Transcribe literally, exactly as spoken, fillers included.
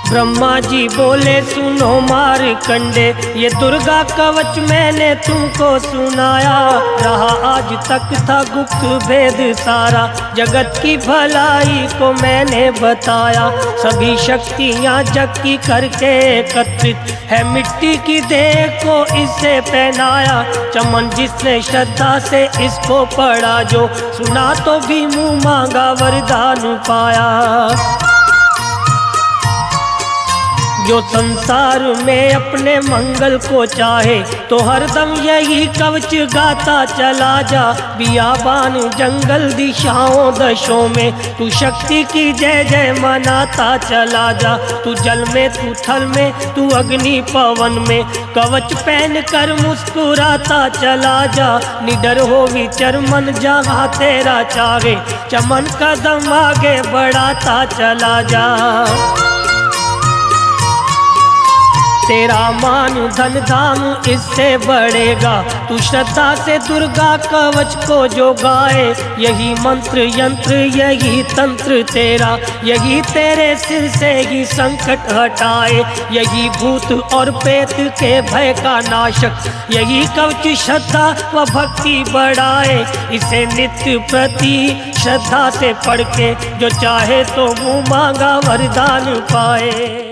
ब्रह्मा जी बोले सुनो मारकंडे, ये दुर्गा कवच मैंने तुमको सुनाया। रहा आज तक था गुप्त भेद सारा, जगत की भलाई को मैंने बताया। सभी शक्तियाँ जग की करके एकत्रित है, मिट्टी की देह को इसे पहनाया। चमन जिसने श्रद्धा से इसको पढ़ा, जो सुना तो भी मुँह मांगा वरदान पाया। जो संसार में अपने मंगल को चाहे, तो हरदम यही कवच गाता चला जा। बियाबान जंगल दिशाओं दशों में तू शक्ति की जय जय मनाता चला जा। तू जल में, तू थल में, तू अग्नि पवन में, कवच पहन कर मुस्कुराता चला जा। निडर हो विचर मन जहाँ तेरा चाहे, चमन कदम आगे बढ़ाता चला जा। तेरा मान धन धाम इससे बढ़ेगा, तू श्रद्धा से दुर्गा कवच को जो गाए। यही मंत्र यंत्र यही तंत्र तेरा, यही तेरे सिर से ही संकट हटाए। यही भूत और प्रेत के भय का नाशक, यही कवच श्रद्धा व भक्ति बढ़ाए। इसे नित्य प्रति श्रद्धा से पढ़ के, जो चाहे तो मुँह मांगा वरदान पाए।